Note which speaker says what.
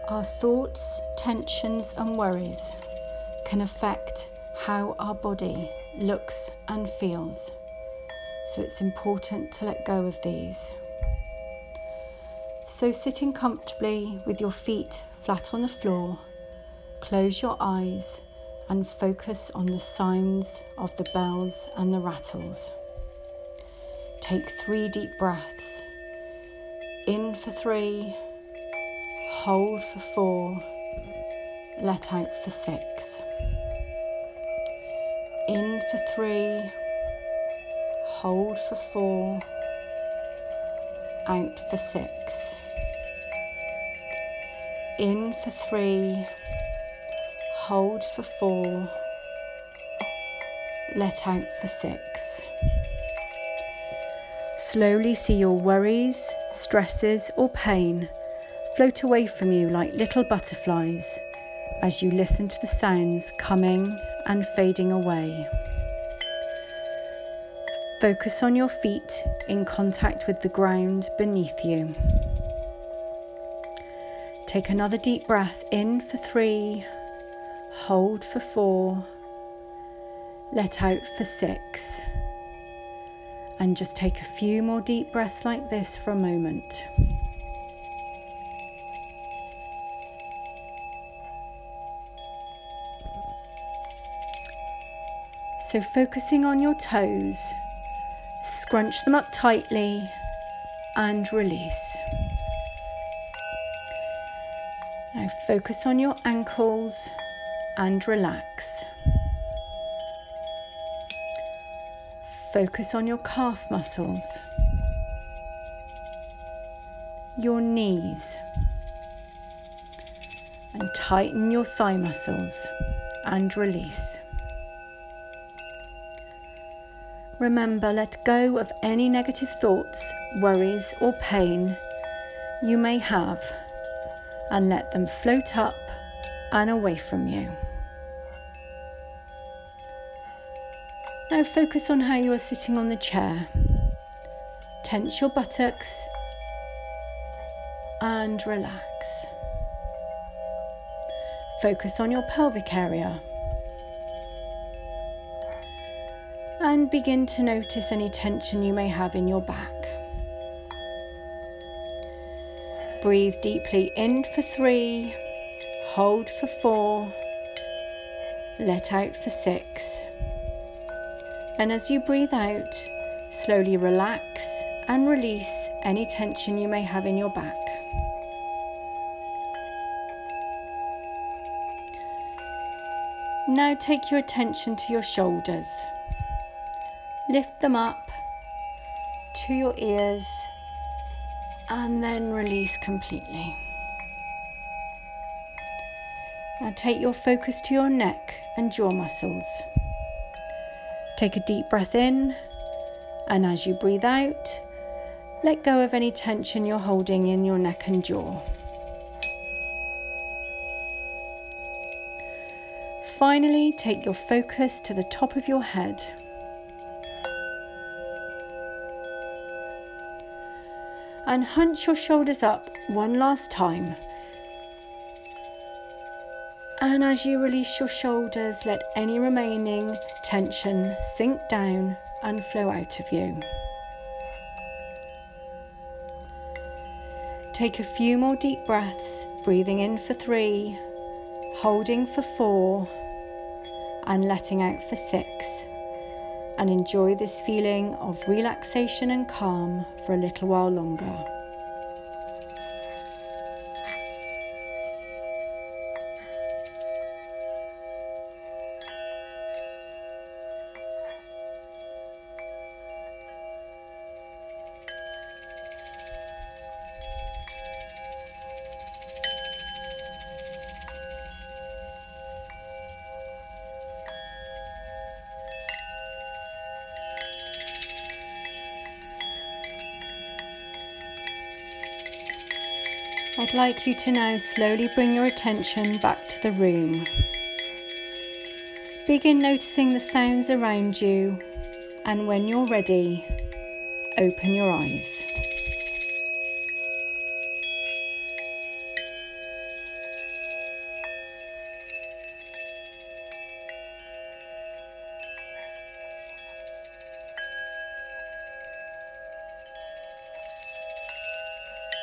Speaker 1: Our thoughts, tensions and worries can affect how our body looks and feels, so it's important to let go of these. So sitting comfortably with your feet flat on the floor, close your eyes and focus on the sounds of the bells and the rattles. Take 3 deep breaths. In for 3, hold for 4, let out for 6. In for 3, hold for 4, out for 6. In for 3, hold for 4, let out for 6. Slowly see your worries, stresses or pain float away from you like little butterflies as you listen to the sounds coming and fading away. Focus on your feet in contact with the ground beneath you. Take another deep breath in for 3, hold for 4, let out for 6. And just take a few more deep breaths like this for a moment. So focusing on your toes, scrunch them up tightly and release. Now focus on your ankles and relax. Focus on your calf muscles, your knees, and tighten your thigh muscles and release. Remember, let go of any negative thoughts, worries or pain you may have and let them float up and away from you. Now focus on how you are sitting on the chair. Tense your buttocks and relax. Focus on your pelvic area and begin to notice any tension you may have in your back. Breathe deeply in for 3, hold for 4, let out for 6. And as you breathe out, slowly relax and release any tension you may have in your back. Now take your attention to your shoulders. Lift them up to your ears and then release completely. Now take your focus to your neck and jaw muscles. Take a deep breath in, and as you breathe out, let go of any tension you're holding in your neck and jaw. Finally, take your focus to the top of your head. And hunch your shoulders up one last time. And as you release your shoulders, let any remaining tension sink down and flow out of you. Take a few more deep breaths, breathing in for 3, holding for 4, and letting out for 6. And enjoy this feeling of relaxation and calm for a little while longer. I'd like you to now slowly bring your attention back to the room. Begin noticing the sounds around you, and when you're ready, open your eyes.